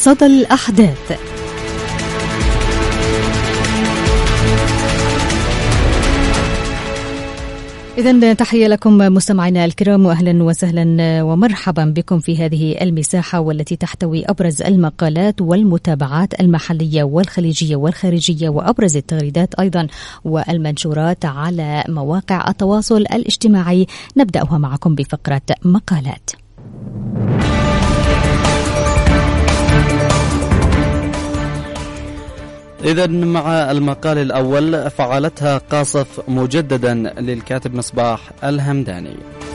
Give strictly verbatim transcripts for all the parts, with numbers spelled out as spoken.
صدى الأحداث. إذن تحية لكم مستمعينا الكرام، وأهلا وسهلا ومرحبا بكم في هذه المساحة والتي تحتوي أبرز المقالات والمتابعات المحلية والخليجية والخارجية وأبرز التغريدات أيضا والمنشورات على مواقع التواصل الاجتماعي. نبدأها معكم بفقرة مقالات. إذن مع المقال الأول، فعلتها قاصف مجددا للكاتب مصباح الهمداني.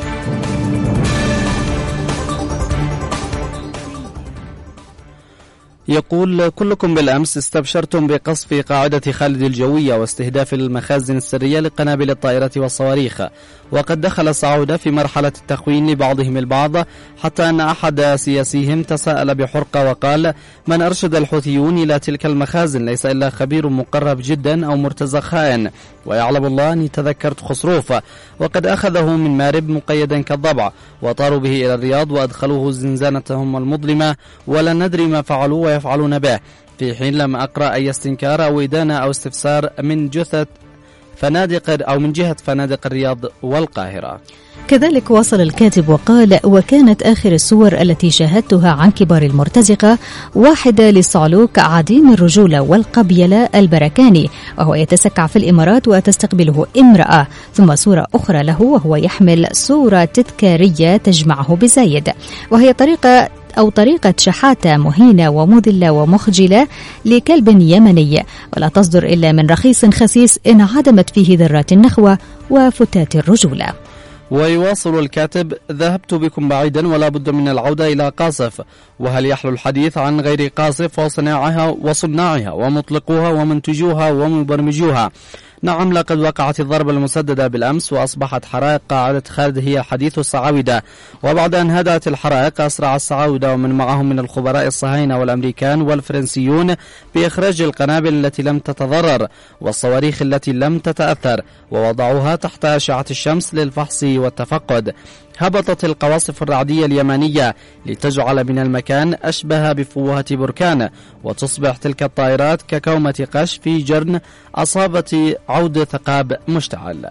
يقول: كلكم بالأمس استبشرتم بقصف قاعدة خالد الجوية واستهداف المخازن السرية لقنابل الطائرات والصواريخ، وقد دخل الصعود في مرحلة التخوين لبعضهم البعض، حتى أن أحد سياسيهم تساءل بحرقة وقال: من أرشد الحوثيون إلى تلك المخازن ليس إلا خبير مقرب جدا أو مرتزق خائن، ويعلم الله أني تذكرت خسروف وقد أخذه من مارب مقيدا كالضبع وطاروا به إلى الرياض وأدخلوه زنزانتهم المظلمة، ولا ندري ما فعلوا ويفعلون به، في حين لم أقرأ أي استنكار أو إدانة أو استفسار من جثة فنادق أو من جهة فنادق الرياض والقاهرة. كذلك واصل الكاتب وقال: وكانت آخر الصور التي شاهدتها عن كبار المرتزقة واحدة للصعلوك عديم الرجولة والقبيلة البركاني وهو يتسكع في الإمارات وتستقبله امرأة، ثم صورة أخرى له وهو يحمل صورة تذكارية تجمعه بزايد، وهي طريقة أو طريقة شحاتة مهينة ومذلة ومخجلة لكلب يمني، ولا تصدر إلا من رخيص خسيس انعدمت فيه ذرات النخوة وفتات الرجولة. ويواصل الكاتب: ذهبت بكم بعيدا ولا بد من العودة إلى قاصف، وهل يحلو الحديث عن غير قاصف وصناعها وصناعها ومطلقوها ومنتجوها ومبرمجوها؟ نعم، لقد وقعت الضربة المسددة بالأمس وأصبحت حرائق قاعدة خالد هي حديث الصعاودة، وبعد أن هدأت الحرائق أسرع الصعاودة ومن معهم من الخبراء الصهاينة والأمريكان والفرنسيون بإخراج القنابل التي لم تتضرر والصواريخ التي لم تتأثر ووضعوها تحت أشعة الشمس للفحص والتفقد. هبطت القواصف الرعدية اليمانية لتجعل من المكان أشبه بفوهة بركان، وتصبح تلك الطائرات ككومة قش في جرن أصابت عود ثقاب مشتعل.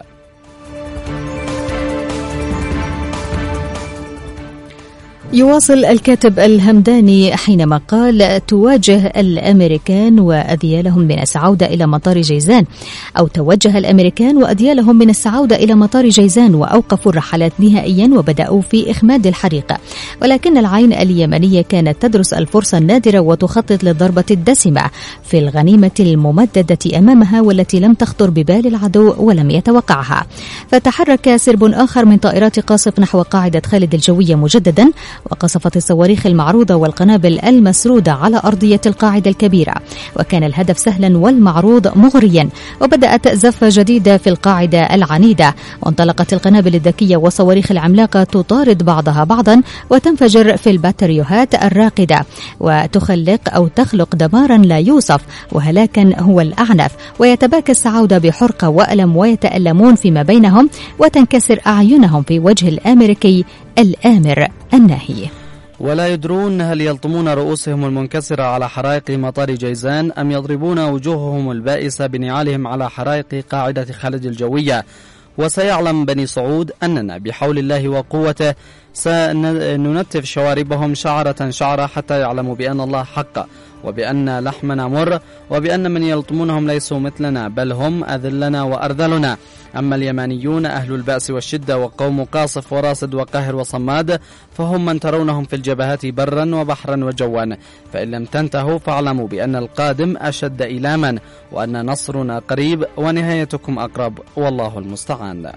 يواصل الكاتب الهمداني حينما قال: تواجه الأمريكان وأذيالهم من السعودة إلى مطار جيزان أو توجه الأمريكان وأذيالهم من السعودة إلى مطار جيزان وأوقفوا الرحلات نهائيا وبدأوا في إخماد الحريق، ولكن العين اليمنية كانت تدرس الفرصة النادرة وتخطط للضربة الدسمة في الغنيمة الممددة أمامها والتي لم تخطر ببال العدو ولم يتوقعها، فتحرك سرب آخر من طائرات قاصف نحو قاعدة خالد الجوية مجددا، وقصفت الصواريخ المعروضة والقنابل المسرودة على أرضية القاعدة الكبيرة، وكان الهدف سهلا والمعروض مغريا، وبدأت زفة جديدة في القاعدة العنيدة، وانطلقت القنابل الذكية والصواريخ العملاقة تطارد بعضها بعضا وتنفجر في الباتريوهات الراقدة وتخلق أو تخلق دمارا لا يوصف وهلاكا هو الأعنف، ويتباكى السعودة بحرقة وألم ويتألمون فيما بينهم وتنكسر أعينهم في وجه الأمريكي الآمر الناهي، ولا يدرون هل يلطمون رؤوسهم المنكسرة على حرائق مطار جيزان أم يضربون وجوههم البائسة بنعالهم على حرائق قاعدة خالد الجوية. وسيعلم بني سعود أننا بحول الله وقوته سننتف شواربهم شعرة شعرة حتى يعلموا بأن الله حق، وبأن لحمنا مر، وبأن من يلطمونهم ليسوا مثلنا بل هم أذلنا وأرذلنا. أما اليمانيون أهل البأس والشدة وقوم قاصف وراصد وقاهر وصماد فهم من ترونهم في الجبهات برا وبحرا وجوا، فإن لم تنتهوا فاعلموا بأن القادم أشد إلاما وأن نصرنا قريب ونهايتكم أقرب، والله المستعان.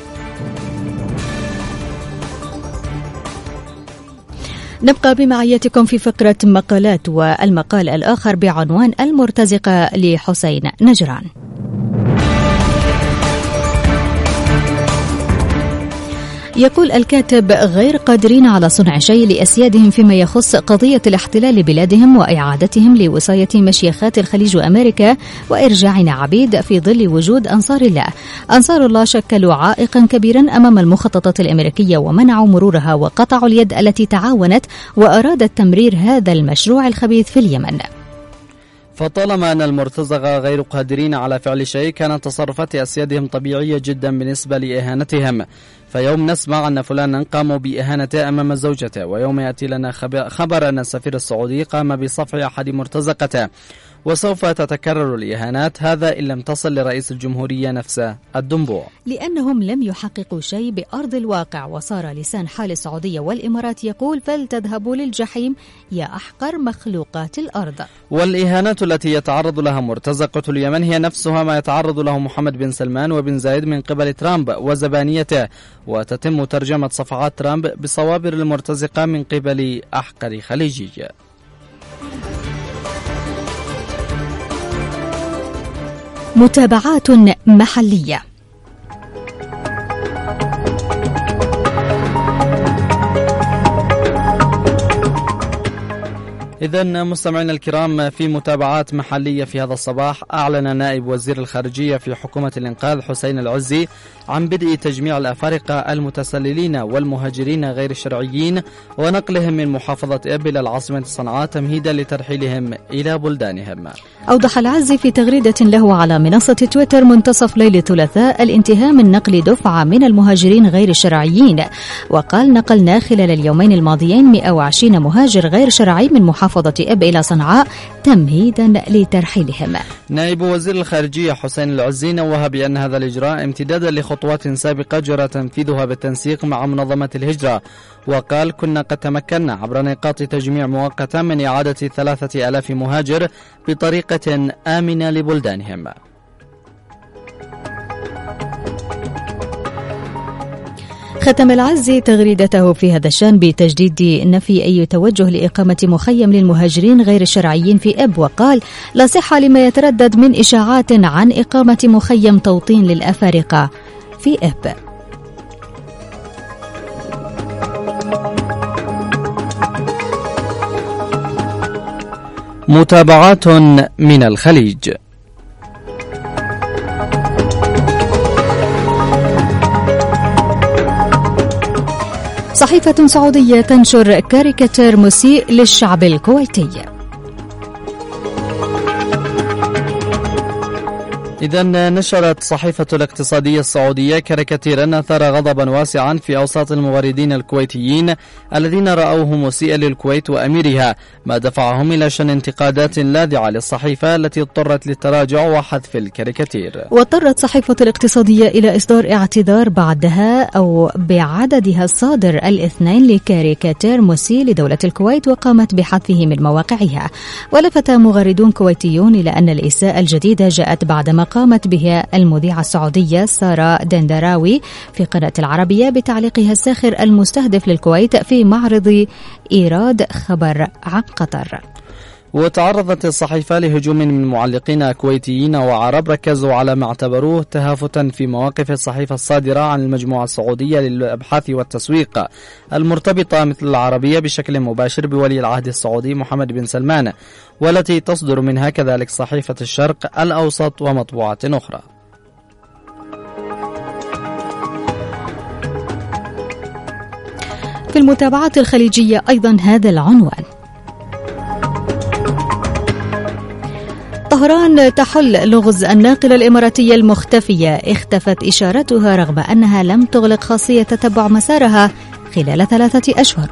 نبقى بمعيتكم في فقرة مقالات، والمقال الآخر بعنوان: المرتزقة لحسين نجران. يقول الكاتب: غير قادرين على صنع شيء لأسيادهم فيما يخص قضية الاحتلال لبلادهم وإعادتهم لوصاية مشيخات الخليج وأمريكا وإرجاعنا عبيد في ظل وجود أنصار الله. أنصار الله شكلوا عائقا كبيرا أمام المخططات الأمريكية ومنعوا مرورها وقطعوا اليد التي تعاونت وأرادت تمرير هذا المشروع الخبيث في اليمن. فطالما أن المرتزقة غير قادرين على فعل شيء، كانت تصرفات أسيادهم طبيعية جدا بالنسبة لإهانتهم. فيوم نسمع أن فلانا قاموا بإهانته أمام زوجته، ويوم يأتي لنا خبر أن السفير السعودي قام بصفع أحد مرتزقته، وسوف تتكرر الإهانات، هذا إن لم تصل لرئيس الجمهورية نفسه الدنبوع، لأنهم لم يحققوا شيء بأرض الواقع. وصار لسان حال السعودية والإمارات يقول: فلتذهبوا للجحيم يا أحقر مخلوقات الأرض. والإهانات التي يتعرض لها مرتزقة اليمن هي نفسها ما يتعرض له محمد بن سلمان وبن زايد من قبل ترامب وزبانيته، وتتم ترجمة صفعات ترامب بصوابر المرتزقة من قبل أحقر خليجي. متابعات محلية. إذن مستمعينا الكرام، في متابعات محلية في هذا الصباح، أعلن نائب وزير الخارجية في حكومة الإنقاذ حسين العزي عن بدء تجميع الأفارقة المتسللين والمهاجرين غير الشرعيين ونقلهم من محافظة إب إلى العاصمة صنعاء تمهيدا لترحيلهم إلى بلدانهم. أوضح العزي في تغريدة له على منصة تويتر منتصف ليلة الثلاثاء الانتهاء من نقل دفعة من المهاجرين غير الشرعيين، وقال: نقلنا خلال اليومين الماضيين مئة وعشرين مهاجر غير شرعي من محافظة إب إلى صنعاء تمهيدا لترحيلهم. نائب وزير الخارجية حسين العزي نوه بأن هذا الإجراء امتدادا لخطوات سابقة جرى تنفيذها بالتنسيق مع منظمة الهجرة، وقال: كنا قد تمكنا عبر نقاط تجميع مؤقتة من إعادة ثلاثة آلاف مهاجر بطريقة آمنة لبلدانهم. ختم العزي تغريدته في هذا الشان بتجديد نفي أي توجه لإقامة مخيم للمهاجرين غير الشرعيين في إب، وقال: لا صحة لما يتردد من إشاعات عن إقامة مخيم توطين للأفارقة في إب. متابعات من الخليج. صحيفة سعودية تنشر كاريكاتير مسيء للشعب الكويتي. إذن نشرت صحيفة الاقتصادية السعودية كاريكاتيرا أثار غضبا واسعا في أوساط المغردين الكويتيين الذين رأوه مسيئا للكويت وأميرها، ما دفعهم إلى شن انتقادات لاذعة للصحيفة التي اضطرت للتراجع وحذف الكاريكاتير. واضطرت صحيفة الاقتصادية إلى إصدار اعتذار بعدها أو بعددها الصادر الاثنين لكاريكاتير مسيء لدولة الكويت وقامت بحذفه من مواقعها. ولفت مغردون كويتيون إلى أن الإساءة الجديدة جاءت بعدما قامت بها المذيعة السعودية سارة دندراوي في قناة العربية بتعليقها الساخر المستهدف للكويت في معرض إيراد خبر عن قطر. وتعرضت الصحيفة لهجوم من معلقين كويتيين وعرب ركزوا على ما اعتبروه تهافتا في مواقف الصحيفة الصادرة عن المجموعة السعودية للأبحاث والتسويق المرتبطة مثل العربية بشكل مباشر بولي العهد السعودي محمد بن سلمان، والتي تصدر منها كذلك صحيفة الشرق الأوسط ومطبوعات أخرى. في المتابعات الخليجية أيضا هذا العنوان: طهران تحل لغز الناقلة الإماراتية المختفية، اختفت إشارتها رغم أنها لم تغلق خاصية تتبع مسارها خلال ثلاثة أشهر.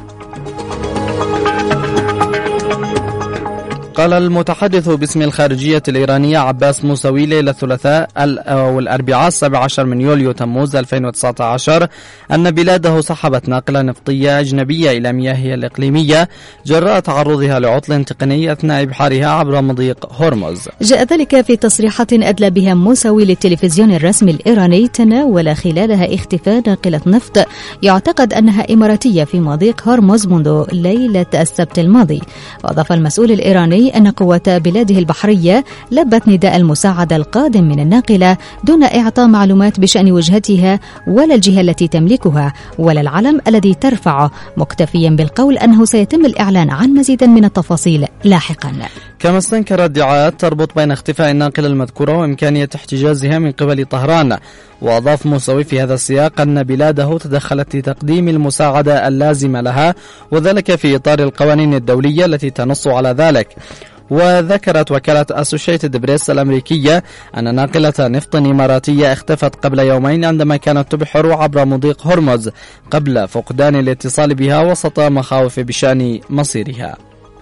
قال المتحدث باسم الخارجية الإيرانية عباس موسوي ليلة الثلاثاء أو الأربعاء السابع عشر من يوليو تموز ألفين وتسعة عشر أن بلاده سحبت ناقلة نفطية أجنبية إلى مياهها الإقليمية جراء تعرضها لعطل تقني أثناء إبحارها عبر مضيق هرمز. جاء ذلك في تصريحات أدلى بها موسوي للتلفزيون الرسمي الإيراني تناول خلالها اختفاء ناقلة نفط يعتقد أنها إماراتية في مضيق هرمز منذ ليلة السبت الماضي. وأضاف المسؤول الإيراني أن قوات بلاده البحرية لبت نداء المساعدة القادم من الناقلة دون إعطاء معلومات بشأن وجهتها ولا الجهة التي تملكها ولا العلم الذي ترفعه، مكتفيا بالقول أنه سيتم الإعلان عن مزيد من التفاصيل لاحقا. كما استنكر ادعاءات تربط بين اختفاء الناقلة المذكورة وإمكانية احتجازها من قبل طهران. وأضاف موسوي في هذا السياق أن بلاده تدخلت لتقديم المساعدة اللازمة لها، وذلك في إطار القوانين الدولية التي تنص على ذلك. وذكرت وكالة أسوشيتد بريس الأمريكية أن ناقلة نفط إماراتية اختفت قبل يومين عندما كانت تبحر عبر مضيق هرمز قبل فقدان الاتصال بها وسط مخاوف بشأن مصيرها.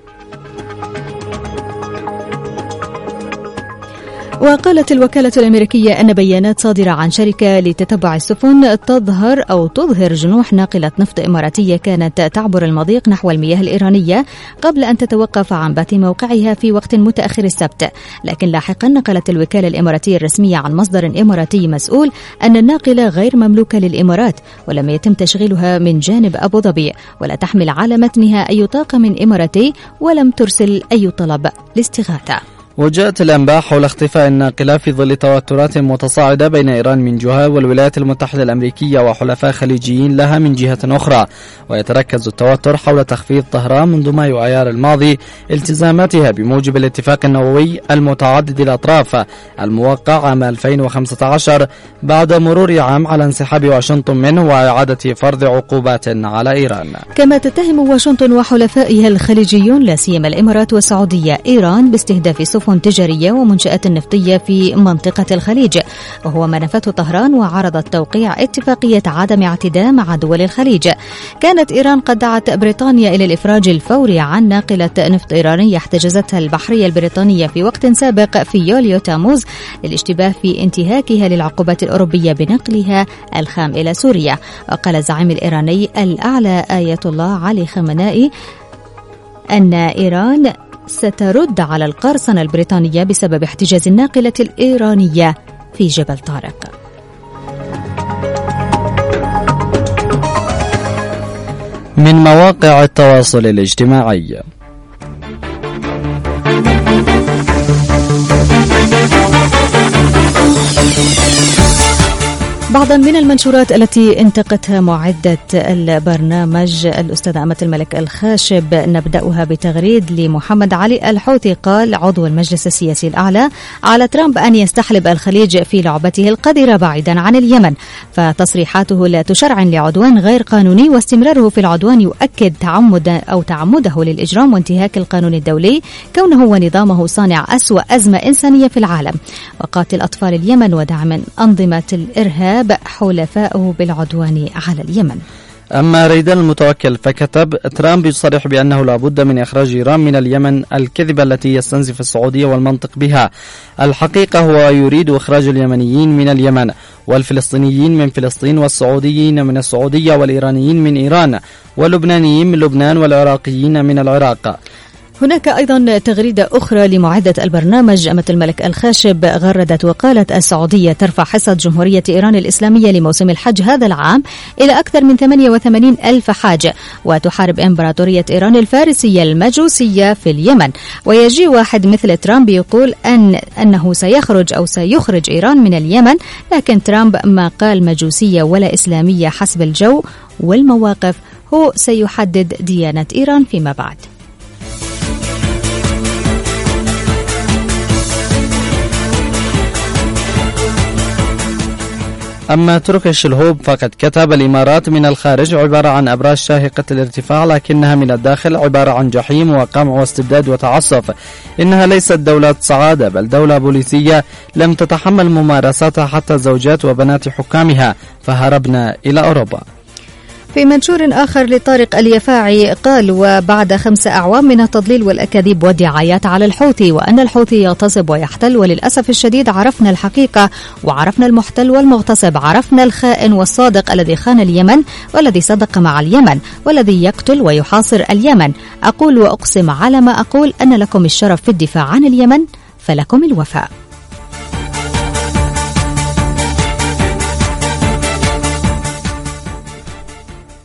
وقالت الوكالة الأمريكية أن بيانات صادرة عن شركة لتتبع السفن تظهر أو تظهر جنوح ناقلة نفط إماراتية كانت تعبر المضيق نحو المياه الإيرانية قبل أن تتوقف عن بات موقعها في وقت متأخر السبت. لكن لاحقا نقلت الوكالة الإماراتية الرسمية عن مصدر إماراتي مسؤول أن الناقلة غير مملوكة للإمارات ولم يتم تشغيلها من جانب أبو ظبي، ولا تحمل على متنها أي طاقم إماراتي، ولم ترسل أي طلب لاستغاثة. وجاءت الأنباء حول اختفاء الناقلة في ظل توترات متصاعدة بين إيران من جهة والولايات المتحدة الأمريكية وحلفاء خليجيين لها من جهة أخرى، ويتركز التوتر حول تخفيض طهران منذ مايو آيار الماضي التزاماتها بموجب الاتفاق النووي المتعدد الأطراف الموقع عام ألفين وخمسة عشر بعد مرور عام على انسحاب واشنطن منه وإعادة فرض عقوبات على إيران. كما تتهم واشنطن وحلفائها الخليجيون لا سيما الإمارات والسعودية إيران باستهداف سفن تجارية ومنشآت نفطية في منطقة الخليج، وهو ما نفته طهران وعرضت توقيع اتفاقية عدم اعتداء مع دول الخليج. كانت إيران قد دعت بريطانيا إلى الإفراج الفوري عن ناقلة نفط إيرانية احتجزتها البحرية البريطانية في وقت سابق في يوليو تاموز للاشتباه في انتهاكها للعقوبات الأوروبية بنقلها الخام إلى سوريا. وقال الزعيم الإيراني الأعلى آية الله علي خامنائي أن إيران سترد على القرصنة البريطانية بسبب احتجاز الناقلة الإيرانية في جبل طارق. من مواقع التواصل الاجتماعي. بعضا من المنشورات التي انتقتها معدة البرنامج الأستاذة أمة الملك الخاشب، نبدأها بتغريد لمحمد علي الحوثي قال عضو المجلس السياسي الأعلى على ترامب أن يستحلب الخليج في لعبته القذرة بعيدا عن اليمن، فتصريحاته لا تشرعن لعدوان غير قانوني، واستمراره في العدوان يؤكد تعمد أو تعمده للإجرام وانتهاك القانون الدولي كونه ونظامه صانع أسوأ أزمة إنسانية في العالم، وقاتل أطفال اليمن ودعم أنظمة الإرهاب حلفائه بالعدوان على اليمن. أما ريدان المتوكل فكتب ترامب يصرح بأنه لا بد من إخراج إيران من اليمن الكذبة التي يستنزف السعودية والمنطق بها. الحقيقة هو يريد إخراج اليمنيين من اليمن والفلسطينيين من فلسطين والسعوديين من السعودية والإيرانيين من إيران واللبنانيين من لبنان والعراقيين من العراق. هناك أيضا تغريدة أخرى لمعدة البرنامج أمة الملك الخاشب غردت وقالت السعودية ترفع حصة جمهورية إيران الإسلامية لموسم الحج هذا العام إلى أكثر من ثمانية وثمانين ألف حاج، وتحارب إمبراطورية إيران الفارسية المجوسية في اليمن. ويجي واحد مثل ترامب يقول أن أنه سيخرج أو سيخرج إيران من اليمن، لكن ترامب ما قال مجوسية ولا إسلامية حسب الجو والمواقف، هو سيحدد ديانة إيران فيما بعد. أما تركش الهوب فقد كتب الإمارات من الخارج عبارة عن أبراج شاهقة الارتفاع لكنها من الداخل عبارة عن جحيم وقمع واستبداد وتعسف. إنها ليست دولة سعادة بل دولة بوليسية لم تتحمل ممارساتها حتى زوجات وبنات حكامها فهربنا إلى أوروبا. في منشور آخر لطارق اليفاعي قال وبعد خمس أعوام من التضليل والأكاذيب والدعايات على الحوثي وأن الحوثي يغتصب ويحتل، وللأسف الشديد عرفنا الحقيقة وعرفنا المحتل والمغتصب، عرفنا الخائن والصادق الذي خان اليمن والذي صدق مع اليمن والذي يقتل ويحاصر اليمن. أقول وأقسم على ما أقول أن لكم الشرف في الدفاع عن اليمن فلكم الوفاء.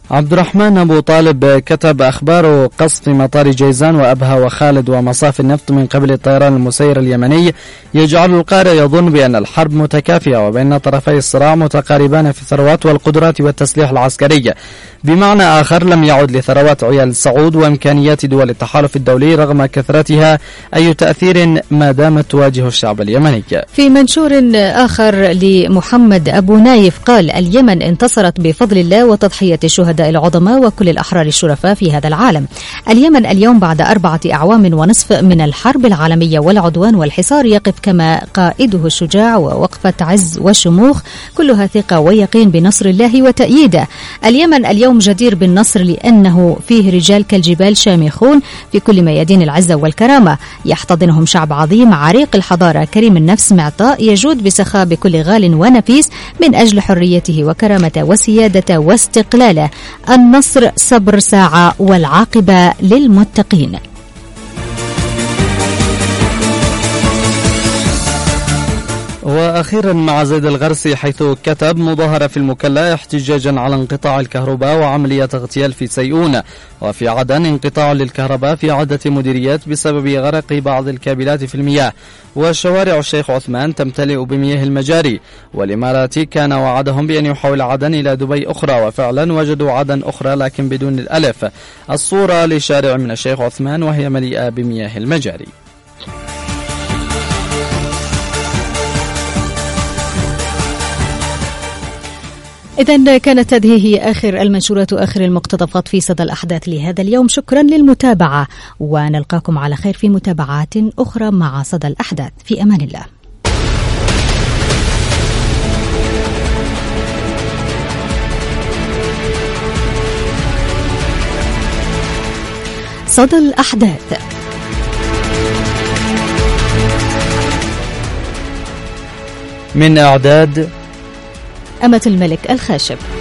عبد الرحمن أبو طالب كتب: أخبار قصف مطار جيزان وأبها وخالد ومصاف النفط من قبل الطيران المسير اليمني يجعل القارئ يظن بأن الحرب متكافئة وبأن طرفي الصراع متقاربان في الثروات والقدرات والتسليح العسكري. بمعنى آخر، لم يعد لثروات عيال سعود وإمكانيات دول التحالف الدولي رغم كثرتها أي تأثير ما دامت تواجه الشعب اليمني. في منشور آخر لمحمد أبو نايف قال: اليمن انتصرت بفضل الله وتضحية الشهداء العظماء وكل الأحرار الشرفاء في هذا العالم. اليمن اليوم بعد أربعة أعوام ونصف من الحرب العالمية والعدوان والحصار يقف كما قائده الشجاع ووقفة عز وشموخ كلها ثقة ويقين بنصر الله وتأييده. اليمن اليوم جدير بالنصر لأنه فيه رجال كالجبال شامخون في كل ميادين العزة والكرامة، يحتضنهم شعب عظيم عريق الحضارة كريم النفس معطاء يجود بسخاء بكل غال ونفيس من أجل حريته وكرامته وسيادته واستقلاله. النصر صبر ساعة والعاقبة للمتقين. وأخيرا مع زيد الغرسي حيث كتب: مظاهرة في المكلا احتجاجا على انقطاع الكهرباء وعملية اغتيال في سيئون. وفي عدن انقطاع للكهرباء في عدة مديريات بسبب غرق بعض الكابلات في المياه. وشوارع الشيخ عثمان تمتلئ بمياه المجاري. والإماراتي كان وعدهم بأن يحول عدن إلى دبي أخرى، وفعلا وجدوا عدن أخرى لكن بدون الألف. الصورة لشارع من الشيخ عثمان وهي مليئة بمياه المجاري. إذن كانت هذه هي آخر المنشورات وآخر المقتطفات في صدى الأحداث لهذا اليوم. شكرا للمتابعة، ونلقاكم على خير في متابعات أخرى مع صدى الأحداث. في أمان الله. صدى الأحداث من إعداد أمة الملك الخاشب.